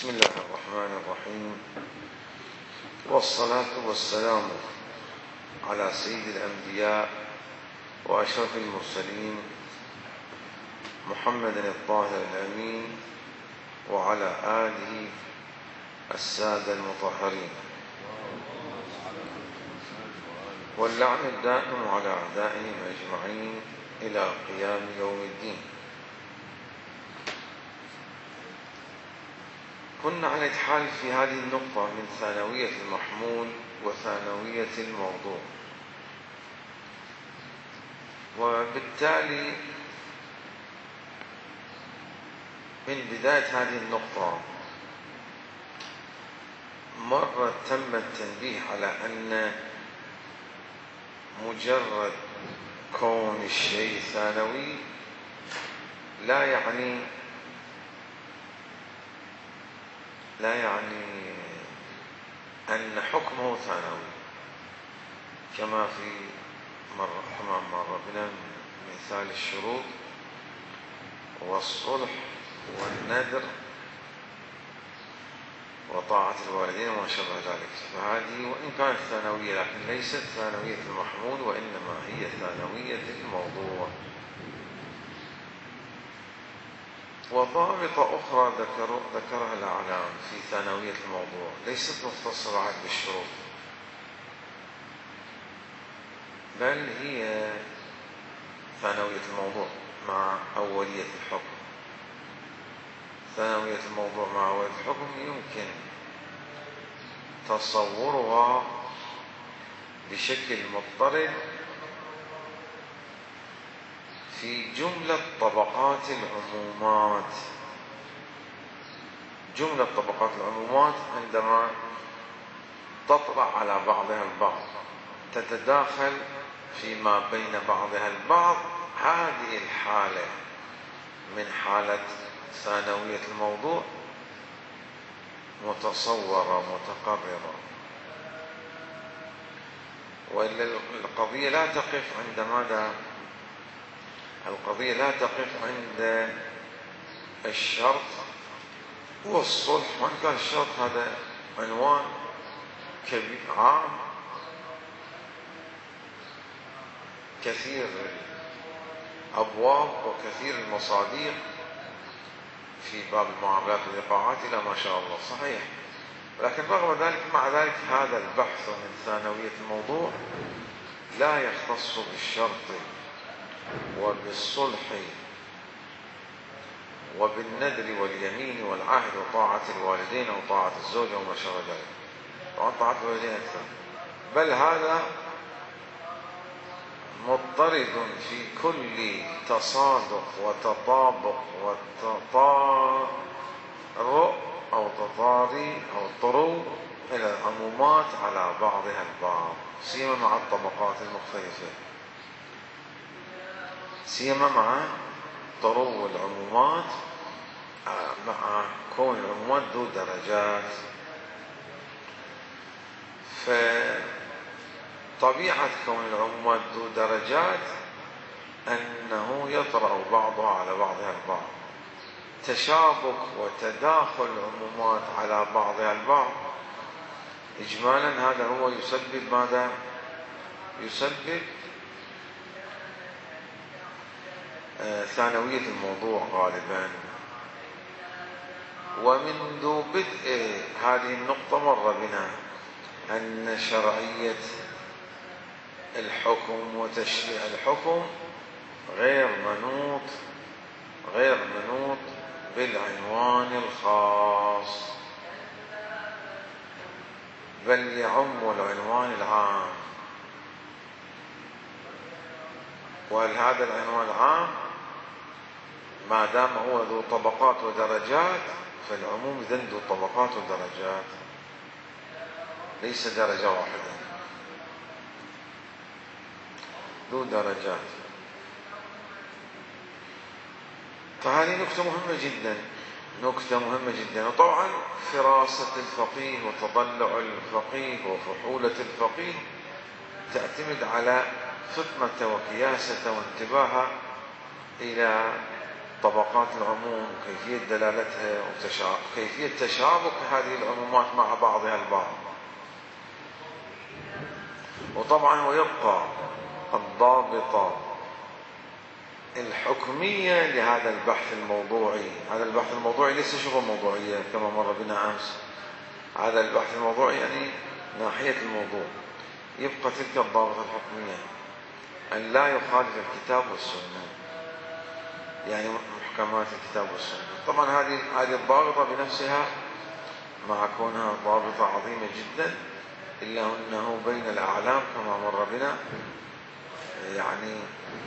بسم الله الرحمن الرحيم، والصلاة والسلام على سيد الأنبياء وأشرف المرسلين محمد الطاهر الأمين وعلى آله السادة المطهرين، واللعن الدائم على أعدائهم أجمعين إلى قيام يوم الدين. كنا نتحدث في هذه النقطة من ثانوية المحمول وثانوية الموضوع، وبالتالي من بداية هذه النقطة مرة تم التنبيه على أن مجرد كون الشيء ثانوي لا يعني أن حكمه ثانوي، كما مر بنا مثال الشروط والصلح والنذر وطاعة الوالدين وما شابه ذلك. فهذه وإن كانت ثانوية لكن ليست ثانوية المحمول، وإنما هي ثانوية الموضوع. وضابط أخرى ذكرها الأعلام في ثانوية الموضوع ليست مختصرة عاد بالشروط، بل هي ثانوية الموضوع مع أولية الحكم. ثانوية الموضوع مع أولية الحكم يمكن تصورها بشكل مضطرد في جملة طبقات العمومات. جملة طبقات العمومات عندما تطلع على بعضها البعض، تتداخل فيما بين بعضها البعض، هذه الحالة من حالة ثانوية الموضوع متصورة متقررة. وإلا القضية لا تقف عند ماذا؟ القضية لا تقف عند الشرط والصلح، وإن كان الشرط هذا عنوان كبير عام كثير الأبواب وكثير المصادر في باب المعاملات والإيقاعات إلى ما شاء الله، صحيح. ولكن رغم ذلك مع ذلك هذا البحث من ثانوية الموضوع لا يختص بالشرط وبالصلح وبالنذر واليمين والعهد وطاعة الوالدين وطاعة الزوجة وما شابه ذلك. طبعا طاعة الوالدين أكثر، بل هذا مضطرد في كل تصادق وتطابق وتطارؤ أو تطاري أو طرو إلى العمومات على بعضها البعض، سيما مع الطبقات المختلفة، سيما مع طرو العمومات، مع كون العمومات ذو درجات. فطبيعة كون العمومات ذو درجات أنه يطرأ بعضها على بعضها البعض. تشابك وتداخل العمومات على بعضها البعض إجمالا هذا هو يسبب ماذا؟ يسبب ثانوية الموضوع غالبا. ومنذ بدء هذه النقطة مر بنا أن شرعية الحكم وتشريع الحكم غير منوط بالعنوان الخاص، بل يعم العنوان العام. وهذا العنوان العام ما دام هو ذو طبقات ودرجات، فالعموم إذن ذو طبقات ودرجات، ليس درجة واحدة، ذو درجات. فهذه نكتة مهمة جدا. وطبعا فراسة الفقيه وتطلع الفقيه وفحولة الفقيه تعتمد على فطنة وكياسة وانتباهه إلى طبقات العموم وكيفية دلالتها وكيفية تشابك هذه العمومات مع بعضها البعض. وطبعا هو يبقى الضابطة الحكمية لهذا البحث الموضوعي. هذا البحث الموضوعي ليس شبه موضوعية كما مر بنا أمس، هذا البحث الموضوعي يعني ناحية الموضوع. يبقى تلك الضابطة الحكمية أن لا يخالف الكتاب والسنة، يعني محكمات الكتاب والسنة. طبعا هذه الضابطة بنفسها مع كونها ضابطة عظيمة جدا إلا أنه بين الأعلام كما مر بنا يعني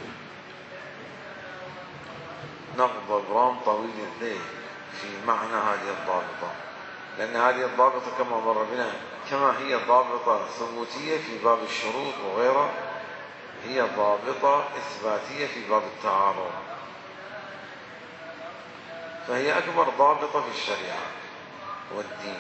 نقض برام طويل الذيل في معنى هذه الضابطة، لأن هذه الضابطة كما مر بنا كما هي ضابطة ثبوتية في باب الشروط وغيرها، هي ضابطة إثباتية في باب التعارض، فهي أكبر ضابطة في الشريعة والدين،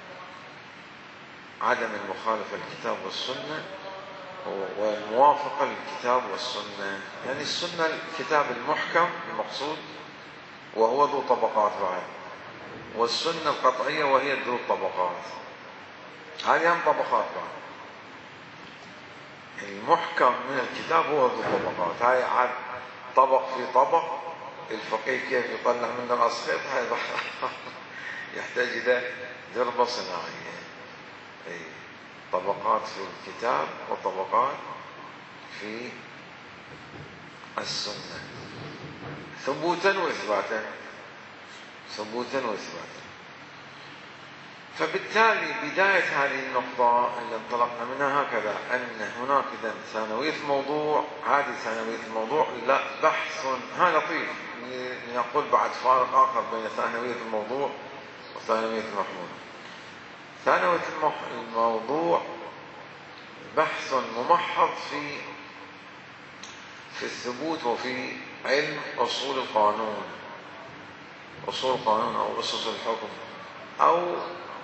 عدم المخالفة للكتاب والسنة والموافقة للكتاب والسنة. يعني السنة الكتاب المحكم المقصود وهو ذو طبقات بعد، والسنة القطعية وهي ذو طبقات، هذه هم طبقات بعد. المحكم من الكتاب هو ذو طبقات، هاي عاد طبق في طبق. الفقيه كيف يطلع من الأصل هاي يحتاج إلى دربة صناعية. طبقات في الكتاب وطبقات في السنة، ثبوتا وإثباتا، ثبوتا وإثباتا. فبالتالي بداية هذه النقطة اللي انطلقنا منها هكذا، أن هناك إذن ثانوية الموضوع. هذه ثانوية الموضوع لا بحث، ها لطيف لنقول بعد فارق آخر بين ثانوية الموضوع وثانوية المحمول. ثانوية الموضوع بحث ممحض في الثبوت وفي علم أصول القانون، أصول القانون أو أسس الحكم أو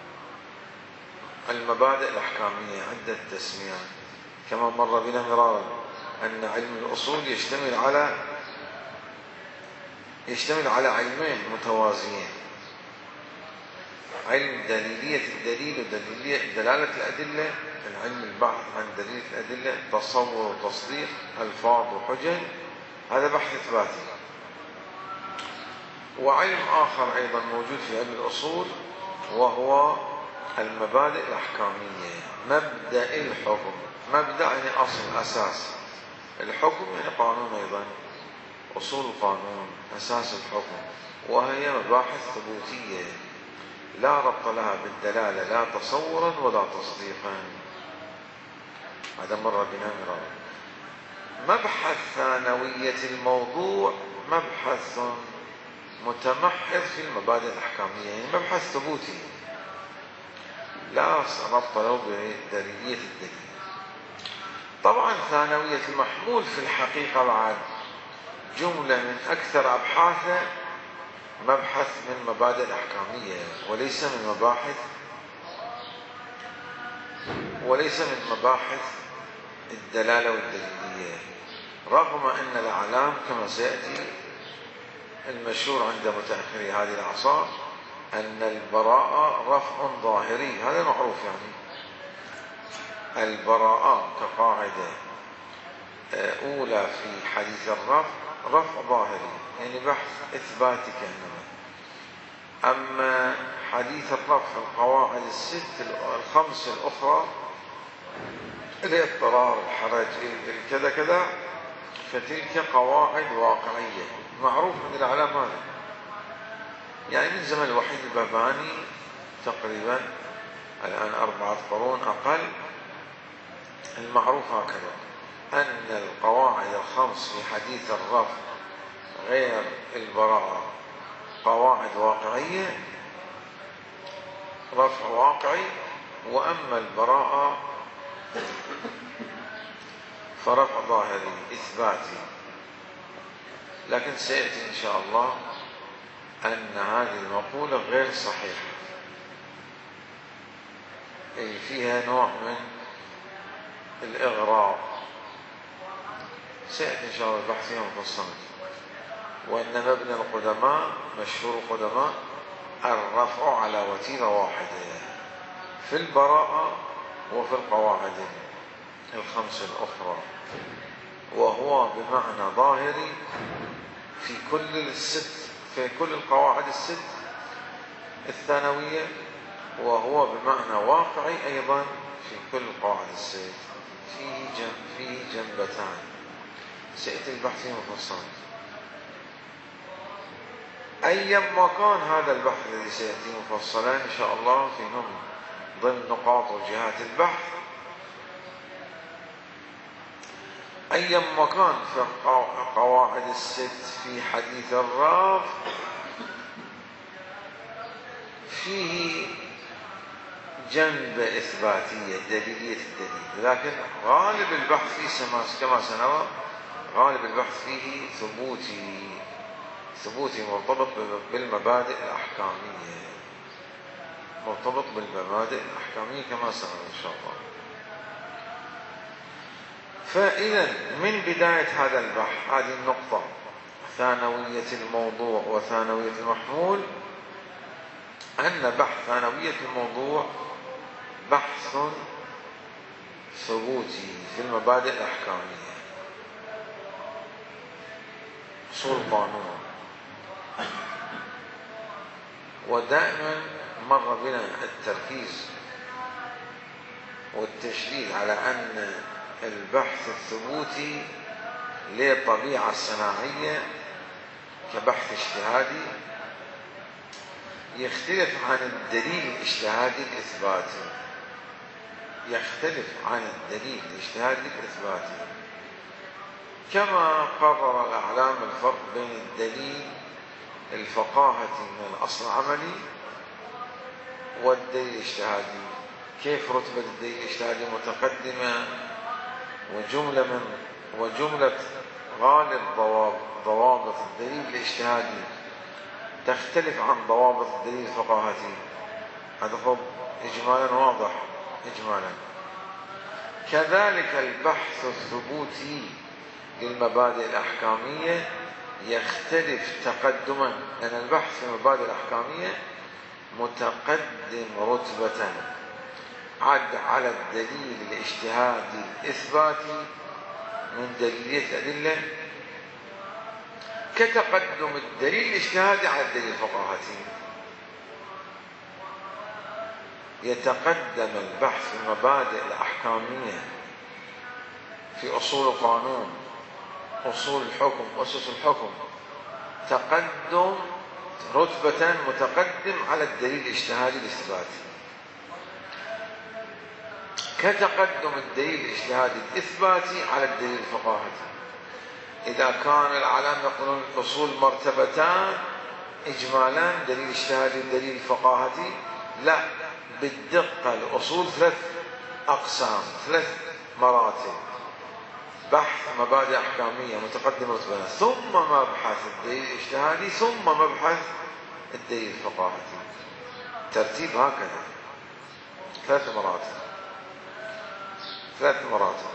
المبادئ الأحكامية، عدة تسميات كما مر بنا مرارا، أن علم الأصول يشتمل على علمين متوازيين: علم دليلية الدليل ودلالة الأدلة، العلم البحث عن دليل الأدلة، تصور وتصديق، ألفاظ وحجج، هذا بحث إثباتي. وعلم آخر أيضا موجود في علم الأصول وهو المبادئ الأحكامية، مبدأ الحكم. مبدأ يعني أصل، أساس. الحكم يعني قانون أيضا، أصول القانون أساس الحكم، وهي مباحث ثبوتية لا ربط لها بالدلالة، لا تصورا ولا تصديقا. هذا مر بنا مرارا. مبحث ثانوية الموضوع مبحث متمحض في المبادئ الأحكامية، يعني مبحث ثبوتي لا ربط له بدليلية الدليل. طبعا ثانوية المحمول في الحقيقة بعد جملة من أكثر أبحاثه مبحث من مبادئ الأحكامية، وليس من مباحث الدلالة والدليلية، رغم أن الأعلام كما سيأتي المشهور عند متأخري هذه الأعصار أن البراءة رفع ظاهري، هذا معروف. يعني البراءة كقاعدة أولى في حديث الرفع رفع ظاهري، يعني بحث إثباتي كأنما. أما حديث الرفع القواعد الخمس الأخرى الاضطرار، الحرج، كذا كذا، فتلك قواعد واقعية معروف من الأعلام هذا. يعني من زمن الوحيد الباباني تقريبا الآن 4 قرون أقل، المعروف هكذا أن القواعد الخمس في حديث الرفع غير البراءة قواعد واقعية، رفع واقعي، وأما البراءة فرفع ظاهري إثباتي. لكن سيأتي إن شاء الله أن هذه المقولة غير صحيحة، فيها نوع من الإغراء. سيأتي إن شاء الله البحث فيها مفصلا. وأن مبنى القدماء مشهور القدماء الرفع على وتيرة واحدة في البراءة وفي القواعد الخمس الأخرى، وهو بمعنى ظاهري في كل القواعد الست الثانوية، وهو بمعنى واقعي أيضا في كل القواعد الست. فيه جنبتان. سيأتي البحث مفصل. أيما كان هذا البحث الذي سيأتي مفصلا إن شاء الله في ضمن نقاط وجهات البحث، أيما كان في قواعد الست في حديث الرافع فيه جنب إثباتية دليلية الدليل، لكن غالب البحث فيه كما سنرى غالب البحث فيه ثبوتي مرتبط بالمبادئ الأحكامية، كما سنرى إن شاء الله. فإذا من بداية هذا البحث هذه النقطة ثانوية الموضوع وثانوية المحمول، أن بحث ثانوية الموضوع بحث ثبوتي في المبادئ الأحكامية، أصول القانون. ودائما مر بنا التركيز والتشديد على أن البحث الثبوتي له طبيعة صناعية كبحث اجتهادي يختلف عن الدليل الاجتهادي الإثباتي، كما قرر الأعلام الفرق بين الدليل الفقاهة من الأصل العملي والدليل الاجتهادي. كيف رتبة الدليل الاجتهادي متقدمة، وجملة غالب ضوابط الدليل الاجتهادي تختلف عن ضوابط الدليل الفقاهتي. هذا خب إجمالا واضح إجمالا. كذلك البحث الثبوتي للمبادئ الأحكامية يختلف تقدما، لأن البحث في المبادئ الأحكامية متقدم رتبة على الدليل الاجتهادي الإثباتي من دليلية الأدلة، كتقدم الدليل الاجتهادي على الدليل الفقاهتي. يتقدم البحث في المبادئ الأحكامية في أصول القانون، أصول الحكم، أسس الحكم، تقدم رتبة متقدم على الدليل الاجتهادي الإثباتي، كتقدم الدليل الاجتهادي الإثباتي على الدليل الفقاهتي. إذا كان العلم يقولون الأصول مرتبتان إجمالا، دليل اجتهادي ودليل فقاهتي، لا، بالدقة الأصول 3 أقسام، 3 مراتب: بحث مبادئ أحكامية متقدم رتبة، ثم مبحث الدليل الاجتهادي، ثم مبحث الدليل الفقاهتي. ترتيب هكذا 3 مراتب.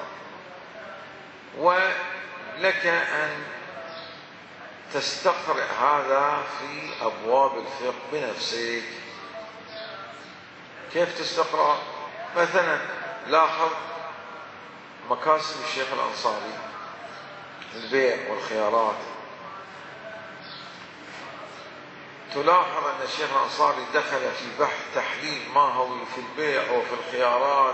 ولك أن تستقرئ هذا في أبواب الفقه بنفسك. كيف تستقرأ؟ مثلا لاحظ مكاسب الشيخ الأنصاري، البيع والخيارات. تلاحظ أن الشيخ الأنصاري دخل في بحث تحليل ماهوي في البيع وفي الخيارات،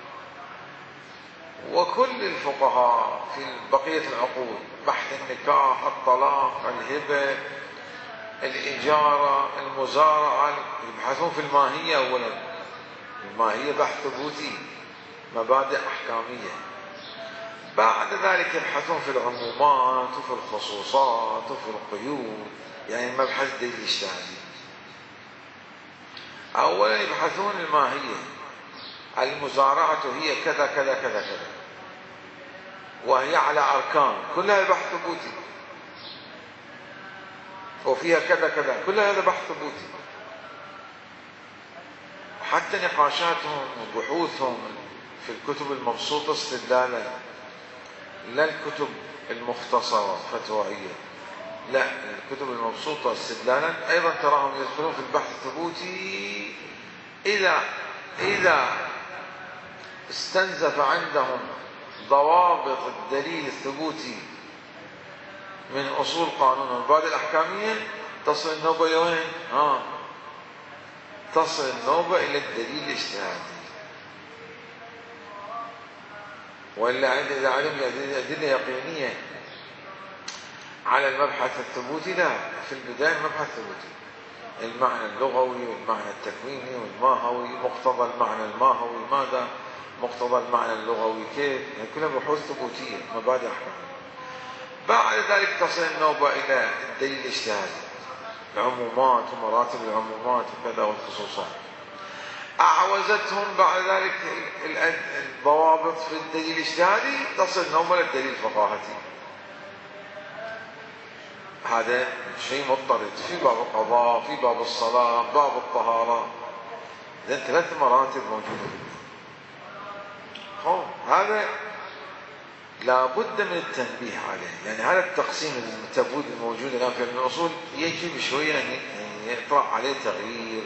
وكل الفقهاء في بقية العقود، بحث النكاح، الطلاق، الهبة، الإجارة، المزارعة، يبحثون في الماهية أولا. الماهية بحث ثبوتي، مبادئ أحكامية. بعد ذلك يبحثون في العمومات وفي الخصوصات وفي القيود، يعني مبحث دليل اجتهادي. أولا يبحثون الماهية، المزارعة هي كذا كذا كذا كذا، وهي على أركان، كلها بحث ثبوتي، وفيها كذا كذا، كل هذا بحث ثبوتي. حتى نقاشاتهم وبحوثهم في الكتب المبسوطة استدلالا، لا الكتب المختصرة فتوائية، لا، الكتب المبسوطة استدلالا أيضا تراهم يدخلون في البحث الثبوتي إذا استنزف عندهم ضوابط الدليل الثبوتي من أصول قانون والمبادئ الأحكامية، تصل النوبة إلى وين؟ تصل النوبة إلى الدليل الاجتهادي. وإلا إذا علم أدلة يقينية على المبحث الثبوتي، لا، في البداية المبحث الثبوتي، المعنى اللغوي والمعنى التكويني والماهوي، مقتضى المعنى الماهوي ماذا، مقتضى المعنى اللغوي كيف، يعني كلها بحوث ثبوتية مبادئ أحكامية. بعد ذلك تصل النوبة إلى الدليل الاجتهادي، العمومات ومراتب العمومات وكذا والخصوصات. أعوزتهم بعد ذلك الضوابط في الدليل الاجتهادي، تصل النوبة للدليل الفقاهتي. هذا شيء مضطرد في باب القضاء، في باب الصلاة، باب الطهارة، إذن 3 مراتب موجودة. هذا لا بد من التنبيه عليه، يعني هذا التقسيم التبويب الموجود الآن في علم الأصول يجب شوية أن يطرأ عليه تغيير.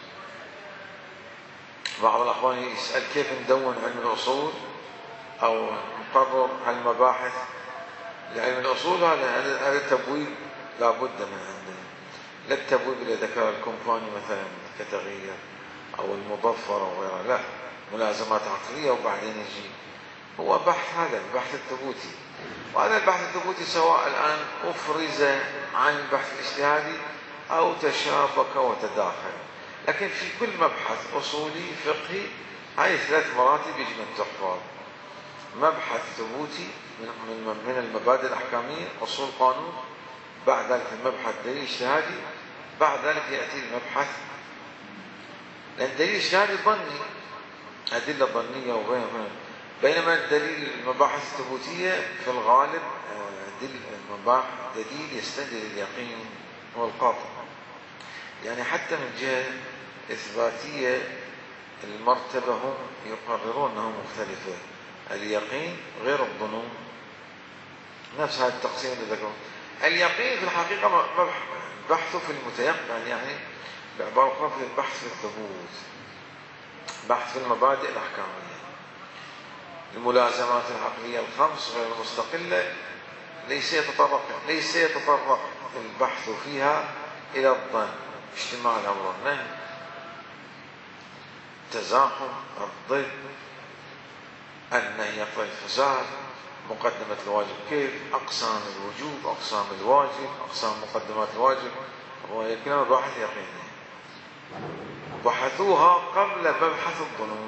بعض الأخوان يسأل كيف ندون علم الأصول أو نقرر على المباحث لعلم الأصول. هذا التبويب لا بد من عنده، لا التبويب اللي ذكر الكنفاني مثلا كتغيير أو المظفر أو غيره، لا، ملازمات عقلية وبعدين يجي هو بحث، هذا البحث الثبوتي. وهذا البحث الثبوتي سواء الآن أفرز عن البحث الاجتهادي أو تشابك وتداخل، لكن في كل مبحث أصولي فقهي هاي 3 مراتب يجب أن تحفظ: مبحث ثبوتي من المبادئ الأحكامية أصول قانون، بعد ذلك المبحث دليل اجتهادي، بعد ذلك يأتي المبحث، لأن الدليل الاجتهادي ظني، أدلة ظنية وغيرها، بينما الدليل المباحث الثبوتية في الغالب دليل يستند اليقين والقاطع، يعني حتى من جهة إثباتية المرتبة هم يقررون أنها مختلفة، اليقين غير الظنون، نفس هذا التقسيم اللي ذكره. اليقين في الحقيقة بحثه في المتيقن، يعني بعبارة أخرى في البحث في الثبوت، بحث في المبادئ الأحكامية. الملازمات العقلية ال5 غير المستقلة ليس يتطرق البحث فيها إلى الظن، اجتماع الأمر والنهي، تزاحم، الضد، النهي يقتضي الفساد، مقدمة الواجب كيف، أقسام الوجوب، أقسام الواجب، أقسام مقدمات الواجب، وهي كلها مباحث يقينية بحثوها قبل مبحث الظنون،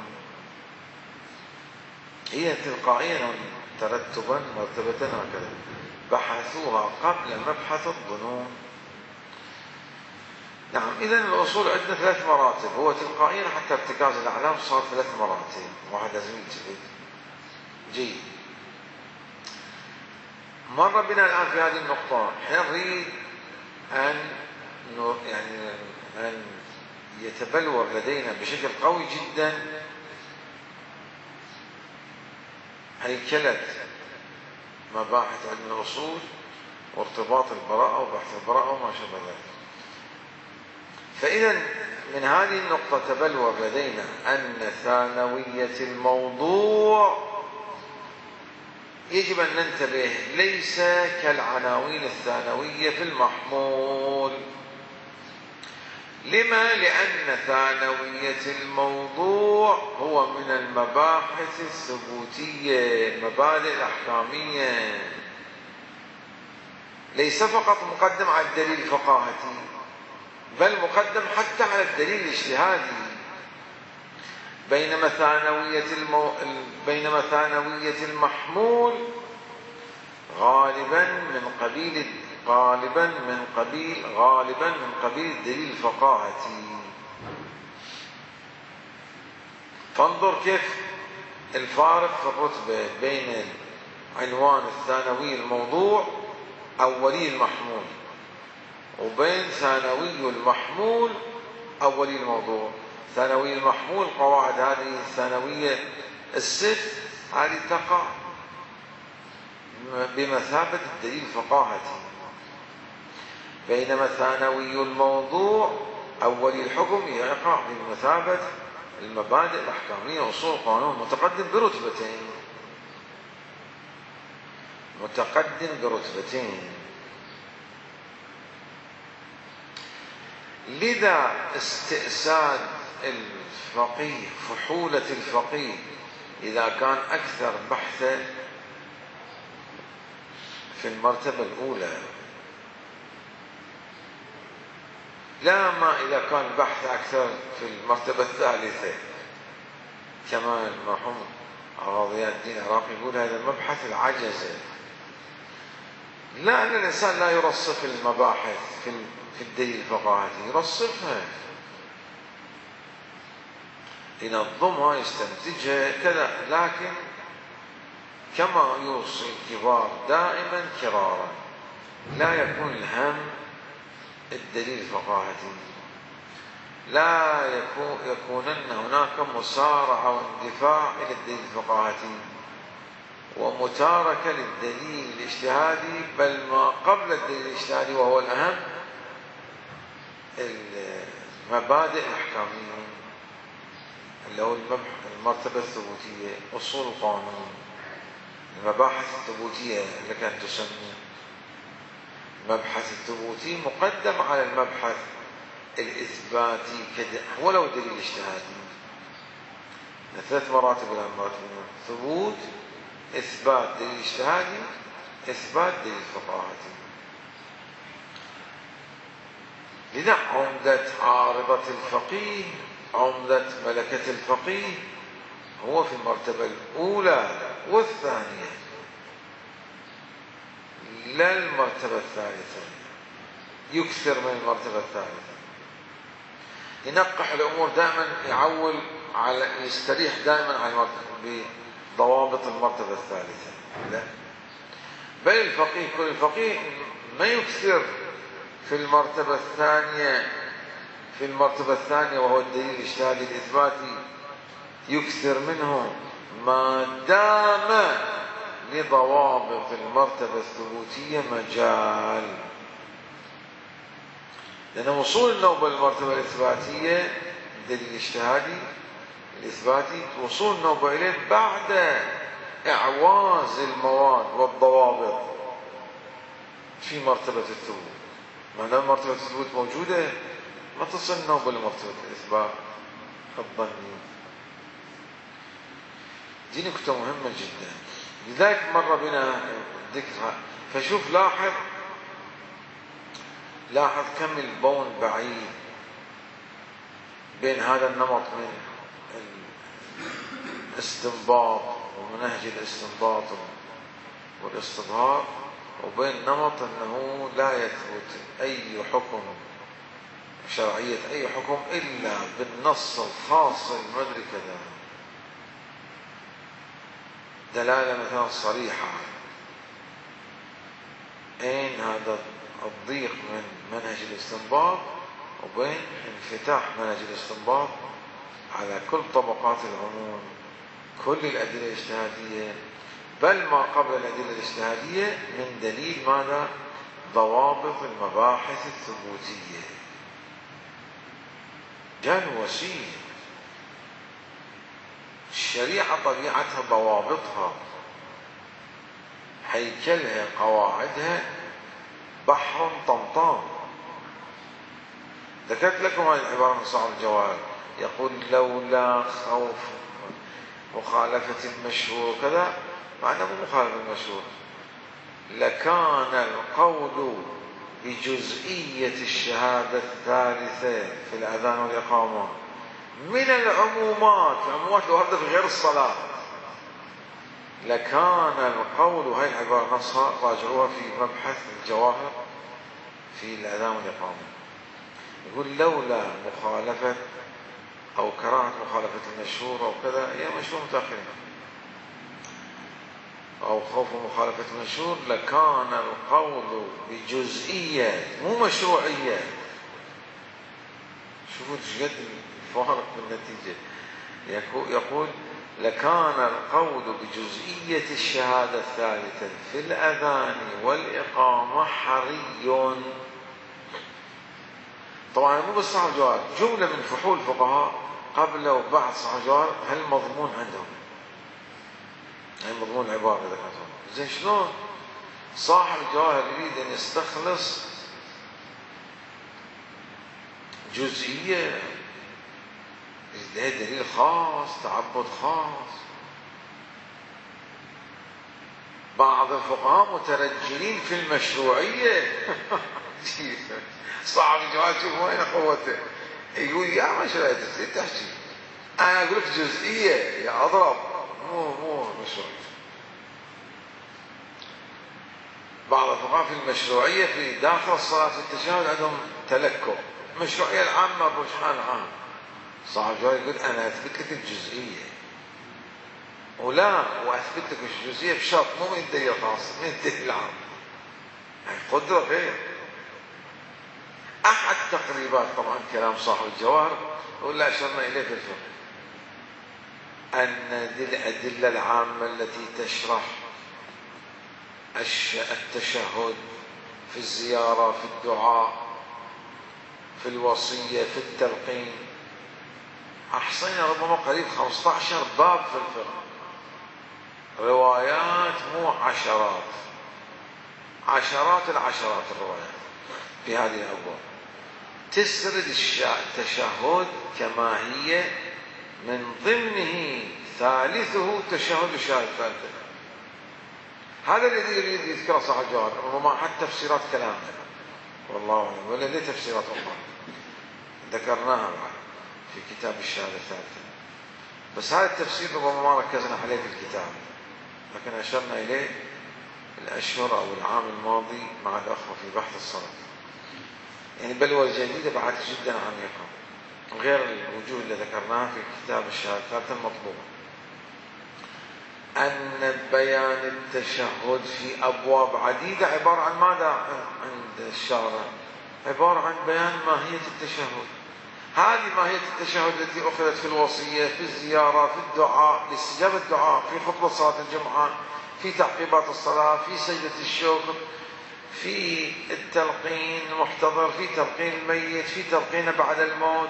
هي تلقائيا ترتبا مرتبة هكذا، بحثوها قبل مبحث الظنون. نعم، إذن الأصول عندنا 3 مراتب، هو تلقائيا حتى ارتكاز الأعلام صار 3 مراتب، واحد لازم ينتبه. جيد، مر بنا الآن في هذه النقطة، نريد أن يتبلور لدينا بشكل قوي جدا هيكلة مباحث علم الأصول وارتباط البراءة وبحث البراءة وما شابه ذلك. فإذا من هذه النقطة تبلور لدينا أن ثانوية الموضوع يجب أن ننتبه ليس كالعناوين الثانوية في المحمول. لما؟ لأن ثانوية الموضوع هو من المباحث الثبوتية، المبادئ الأحكامية، ليس فقط مقدم على الدليل الفقاهتي، بل مقدم حتى على الدليل الاجتهادي. بينما ثانوية المحمول غالبا من قبيل الدليل الفقاهتي. فانظر كيف الفارق في الرتبة بين عنوان الثانوي الموضوع أولي المحمول وبين ثانوي المحمول أولي الموضوع. ثانوي المحمول قواعد هذه الثانوية ال6 هذه تقع بمثابة الدليل الفقاهتي، بينما ثانوي الموضوع أولي الحكم يقع بمثابة المبادئ الأحكامية أصول قانون متقدم برتبتين، متقدم برتبتين. لذا استئساد الفقيه، فحولة الفقيه إذا كان أكثر بحثا في المرتبة الأولى، لا ما إذا كان بحث أكثر في المرتبة الثالثة، كما المرحوم ضياء الدين العراقي يقول هذا مبحث العجزة. لا، أن الإنسان لا يرصف المباحث في الدليل الفقاهي، يرصفها، ينظمها، يستنتجها كذا، لكن كما يوصي الكبار دائما كرارا، لا يكون الهم الدليل الفقاهي، لا يكونن هناك مسارعة واندفاع إلى الدليل الفقاهي ومتاركة للدليل الاجتهادي، بل ما قبل الدليل الاجتهادي وهو الأهم المبادئ الأحكامية اللي هو المرتبة الثبوتية، أصول القانون، المباحث الثبوتية لك أن تسمي. المبحث الثبوتي مقدم على المبحث الإثباتي ولو دليل اجتهادي. ثلاث مراتب الأمر: ثبوت، إثبات دليل اجتهادي، إثبات دليل فقاهي. لذا عمدة عارضة الفقيه، عمدة ملكة الفقيه هو في المرتبة الأولى والثانية، لا المرتبة الثالثة، يكثر من المرتبة الثالثة، ينقح الأمور دائما، يعول على، يستريح دائما على بضوابط المرتبة الثالثة. لا، بل الفقيه، كل الفقيه ما يكثر في المرتبة الثانية، في المرتبة الثانية وهو الدليل الاجتهادي الإثباتي، يكثر منه ما دام لضوابط المرتبة الثبوتية مجال. لأن وصول النوبة للمرتبة الإثباتية الدليل الاجتهادي الإثباتي، وصول النوبة إليه بعد إعواز المواد والضوابط في مرتبة الثبوت. ما دام مرتبة الثبوت موجودة ما تصل النوبة لمرتبة الإثبات الظني. دي نكتة مهمة جدا، لذلك مر بنا ذكرها. فشوف، لاحظ كم البون بعيد بين هذا النمط من الاستنباط ومنهج الاستنباط والاستظهار، وبين نمط أنه لا يثبت أي حكم، شرعية أي حكم إلا بالنص الخاص المدري كذا، دلالة مثلا صريحة. أين هذا الضيق من منهج الاستنباط وبين انفتاح منهج الاستنباط على كل طبقات العموم، كل الأدلة الاجتهادية، بل ما قبل الأدلة الاجتهادية من دليل ماذا؟ ضوابط المباحث الثبوتية. جان وسيل. الشريعة طبيعتها ضوابطها، هيكلها، قواعدها بحر طمطام. ذكرت لكم هذه العبارة من صاحب الجواب، يقول: لولا خوف مخالفة المشهور كذا، مع أنه مو مخالفة المشهور، لكان القول بجزئية الشهادة الثالثة في الأذان والإقامة من العمومات الواردة في غير الصلاة. لكان القول، هاي العبارة نصها راجعوها في مبحث الجواهر في الأذان والإقامة، يقول: لولا مخالفة أو كراهة مخالفة المشهور أو كذا، هي مشهور متأخرين، أو خوف مخالفة المشهور، لكان القول بجزئية مو مشروعية. شوفوا شقد الفارق بالنتيجة. يقول: لكان القول بجزئية الشهادة الثالثة في الأذان والإقامة حري طبعا مو بس صاحب الجوهر، جملة من فحول الفقهاء قبل وبعد صاحب الجوهر هالمضمون عندهم، هاي مضمون العبارة إذا كانت. زين شلون صاحب الجواهر يريد أن يستخلص جزئية لها دليل خاص، تعبد خاص؟ بعض الفقهاء مترجلين في المشروعية. صاحب الجواهر شوف وين قوته، يقول يا مشروعية تحكي، أنا أقول لك جزئية يا أضرب، مو مشروعية. بعض الفقهاء في المشروعية في داخل الصلاة في التشهد عندهم تلكؤ، المشروعية العامة الرجحان العام. صاحب الجوهر يقول أنا أثبت لك الجزئية، وأثبت لك الجزئية بشرط مو من الدليل الخاص، من الدليل العام. يعني قدرة غير. أحد تقريبات طبعا كلام صاحب الجواهر واللي أشرنا إليه في الفقه أن الأدلة العامة التي تشرح التشهد في الزيارة، في الدعاء، في الوصية، في التلقين، أحصينا ربما قريب 15 باب في الفقه، روايات مو عشرات، عشرات العشرات الروايات في هذه الأبواب تسرد التشهد كما هي، من ضمنه ثالثه تشهد الشاهد الثالثة. هذا الذي يريد يذكره صاحب الجوهر، ربما حتى تفسيرات كلامه والله أعلم، ولا ليه تفسيرات الله ذكرناها بعد في كتاب الشهادة الثالثة، بس هذا التفسير ربما ما ركزنا عليه في الكتاب، لكن أشرنا إليه الأشهر أو العام الماضي مع الأخوة في بحث الصلاة. يعني بلوى الجديدة بعد جدا عميقة غير الوجوه اللي ذكرناها في كتاب الشهادة الثالثة المطلوبة. أن بيان التشهد في أبواب عديدة عبارة عن ماذا عند الشارع؟ عبارة عن بيان ماهية التشهد. هذه ماهية التشهد التي أخذت في الوصية، في الزيارة، في الدعاء، لاستجابة الدعاء، في خطبة صلاة الجمعة، في تعقيبات الصلاة، في سجدة الشكر، في التلقين المحتضر، في تلقين الميت، في تلقين بعد الموت،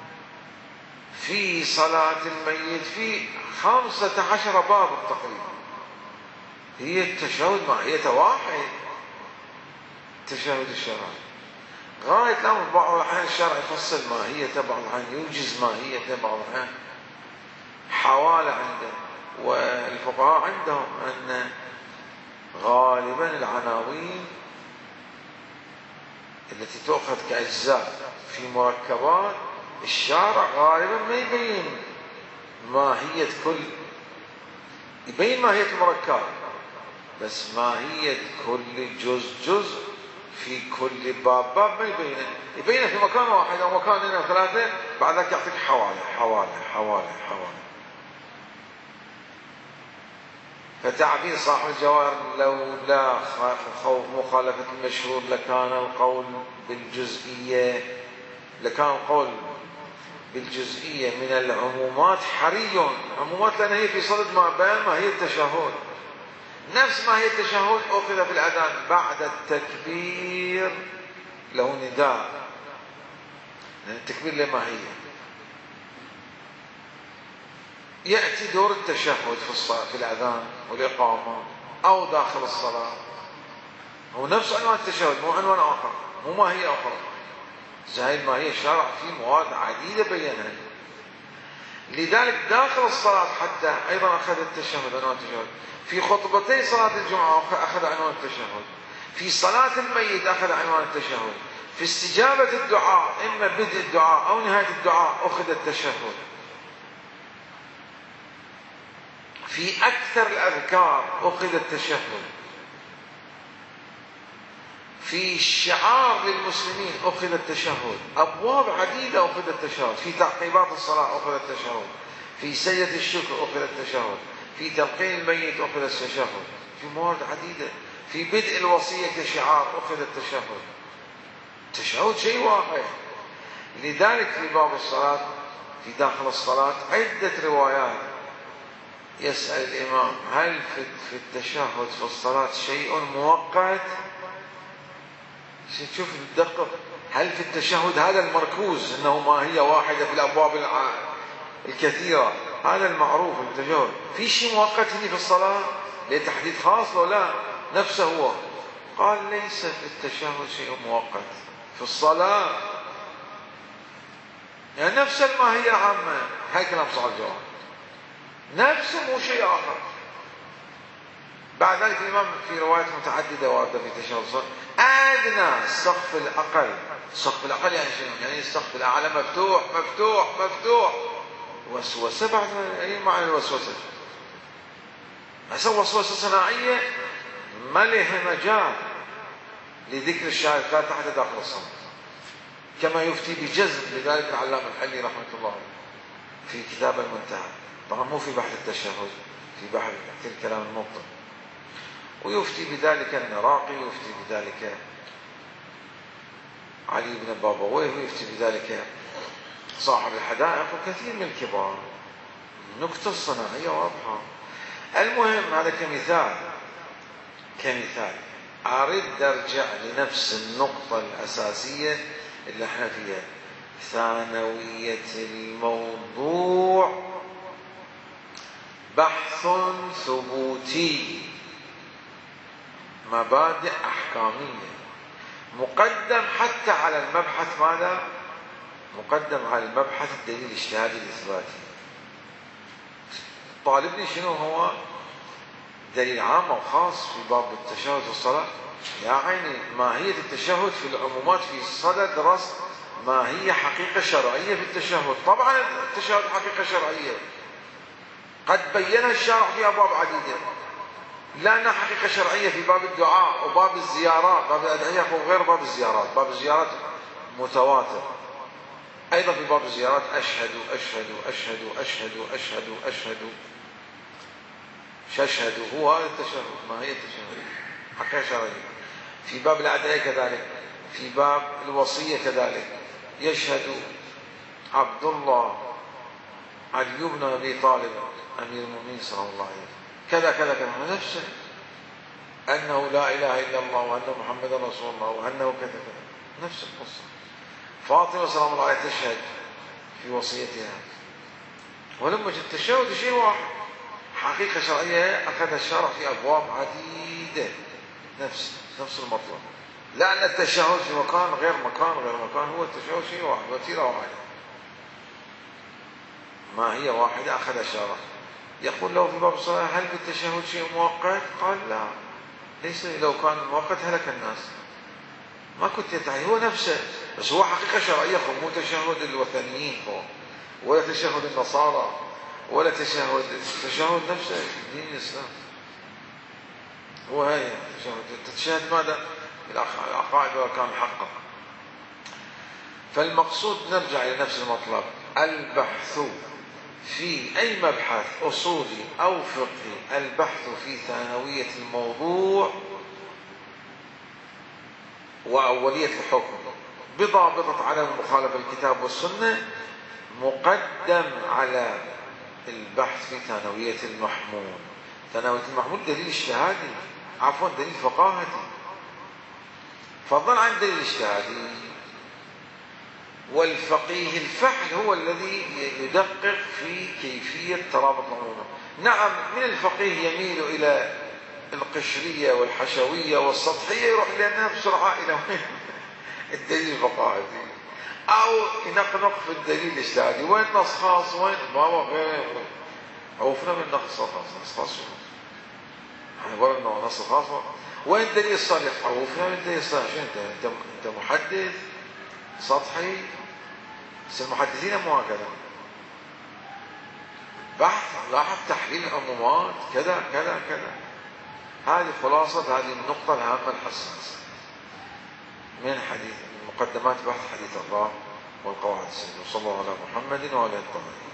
في صلاة الميت، في 15 باب تقريبا. هي التشهد ماهيته واحد، تشهد الشرعي غاية الأمر. بعض الأحيان الشرع يفصل ماهيته، بعض الأحيان يوجز ماهيته، بعض الأحيان حوالة عنده. والفقهاء عندهم أن غالبا العناوين التي تؤخذ كأجزاء في مركبات الشارع غالبا ما يبين ماهية يبين ماهية المركب، بس ماهية كل جزء في كل باب ما يبينه في مكان واحد أو مكانين أو ثلاثة، بعد ذلك يعطيك حوالي. فتعبير صاحب الجواهر لولا خوف مخالفة المشهور لكان القول بالجزئية من العمومات حري. عمومات لأن هي في صدد بيان ماهية التشهد. نفس ماهية التشهد أخذ في الأذان بعد التكبير له نداء، لأن التكبير له ماهية. يأتي دور التشهد في الصلاة، في الأذان والإقامة أو داخل الصلاة، هو نفس عنوان التشهد، مو عنوان آخر، مو ماهية أخرى. زي الماهية الشرع في مواد عديدة بينها. لذلك داخل الصلاة حتى أيضا أخذ التشهد عنوان التشهد، في خطبتي صلاة الجمعة أخذ عنوان التشهد، في صلاة الميت أخذ عنوان التشهد، في استجابة الدعاء إما بدء الدعاء أو نهاية الدعاء أخذ التشهد، في أكثر الأذكار أخذ التشهد، في الشعار للمسلمين أخذ التشهد، أبواب عديدة أخذ التشهد، في تعقيبات الصلاة أخذ التشهد، في سجدة الشكر أخذ التشهد، في تلقين الميت أخذ التشهد، في موارد عديدة، في بدء الوصية كشعار أخذ التشهد. التشهد شيء واحد. لذلك في باب الصلاة في داخل الصلاة عدة روايات يسأل الإمام هل في التشهد في الصلاة شيء مؤقت؟ شوف الدقة، هل في التشهد هذا المركوز أنه ما هي واحدة في الأبواب الكثيرة، هذا المعروف في التشهد. في شيء مؤقت في الصلاة لتحديد خاص ولا لا؟ نفسه هو. قال ليس في التشهد شيء مؤقت في الصلاة، يعني نفس الماهية العامة. هاي كلام صاحب الجواب، نفسه مو شيء آخر. بعد ذلك الإمام في روايات متعددة واردة في تشهد الصلاة أدنى السقف الأقل. السقف الأقل يعني شنو؟ يعني السقف الأعلى مفتوح مفتوح مفتوح. وسوسة بعد أي معنى الوسوسة؟ هسه وسوسة صناعية ما لها مجال لذكر الشاركات حتى داخل الصلاة، كما يفتي بجزم لذلك العلامة الحلي رحمة الله في كتاب المنتهى. طبعا مو في بحث التشهد، في بحث الكلام المبطل. ويفتي بذلك العراقي، ويفتي بذلك علي بن بابويه، ويفتي بذلك صاحب الحدائق وكثير من الكبار. النكتة الصناعية واضحة. المهم هذا كمثال أريد أرجع لنفس النقطة الأساسية اللي احنا فيها، ثانوية الموضوع بحث ثبوتي، مبادئ أحكامية، مقدم حتى على المبحث. ماذا؟ مقدم على المبحث الدليل الاجتهادي الإثباتي. طالبني شنو هو؟ دليل عام أو خاص في باب التشهد في الصلاة. يعني ماهية التشهد في العمومات في صدد رصد ما هي حقيقة شرعية في التشهد. طبعا التشهد حقيقة شرعية قد بينها الشارع في أبواب عديدة، لأنها حقيقة شرعية في باب الدعاء وباب الزيارات، باب الأدعية وغير باب الزيارات. باب الزيارات متواتر. أيضا في باب الزيارات أشهد أشهد أشهد أشهد أشهد أشهد شهد. هو هذا التشهد، ما هي التشهد حقيقة شرعية. في باب الأدعية كذلك، في باب الوصية كذلك. يشهد عبد الله علي بن أبي طالب أمير المؤمنين صلى الله عليه وسلم كذا كذا كذا، نفسه أنه لا إله إلا الله وأن محمدا رسول الله وأنه كذا كذا، نفس القصة. فاطمة سلام الله عليها تشهد في وصيتها. ولما التشهد شيء واحد، حقيقة شرعية أخذ الشرع في أبواب عديدة، نفس المطلب. لأن التشهد في مكان غير مكان، هو التشهد شيء واحد، وتيرة واحدة، ما هي واحدة أخذ الشرع. يقول له في باب الصلاة هل في التشهد شيء مؤقت؟ قال لا، ليس. لو كان مؤقت هلك الناس، ما كنت يتعي. هو نفسه، بس هو حقيقة شرعية، مو تشهد الوثنيين هو، ولا تشهد النصارى، ولا تشهد نفسه دين الإسلام. هو هاي تشهد ماذا؟ العقائد والأحكام الحقة. فالمقصود نرجع إلى نفس المطلب، البحث في أي مبحث أصولي أو فقهي، البحث في ثانوية الموضوع وأولية الحكم بضابطة عدم مخالفة الكتاب والسنة، مقدم على البحث في ثانوية المحمول. ثانوية المحمول دليل اجتهادي، عفوا دليل فقاهتي، فضلا عن دليل اجتهادي. والفقيه الفحل هو الذي يدقق في كيفية ترابط الأمور. نعم، من الفقيه يميل إلى القشرية والحشوية والسطحية، يروح لأنها بسرعة إلى الدليل الفقاهتي، أو ينقنق في الدليل الاجتهادي. وين نص خاص؟ وين ما هو غير عوفنا من نص خاص. عبارة إنه نص خاص. وين الدليل الصريح؟ عوفنا من الدليل الصريح. شو أنت محدث سطحي؟ بس المحدثين مو هكذا. بحث لاحظ تحليل العمومات كذا كذا كذا. هذه خلاصة هذه النقطة الهامة الحساسة من حديث مقدمات بحث حديث الراه والقواعد السنة. وصلى الله على محمد وعلى آله.